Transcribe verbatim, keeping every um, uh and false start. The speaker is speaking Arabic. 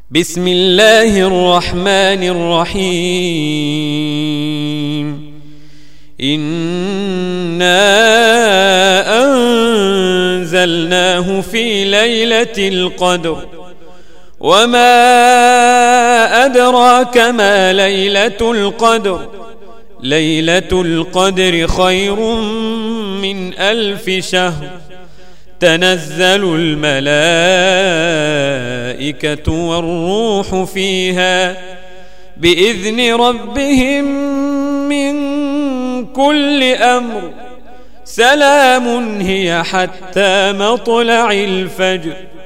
بسم الله الرحمن الرحيم. إنا أنزلناه في ليلة القدر وما أدراك ما ليلة القدر ليلة القدر خير من ألف شهر تنزل الملائكة والروح فيها بإذن ربهم من كل أمر سلام هي حتى مطلع الفجر.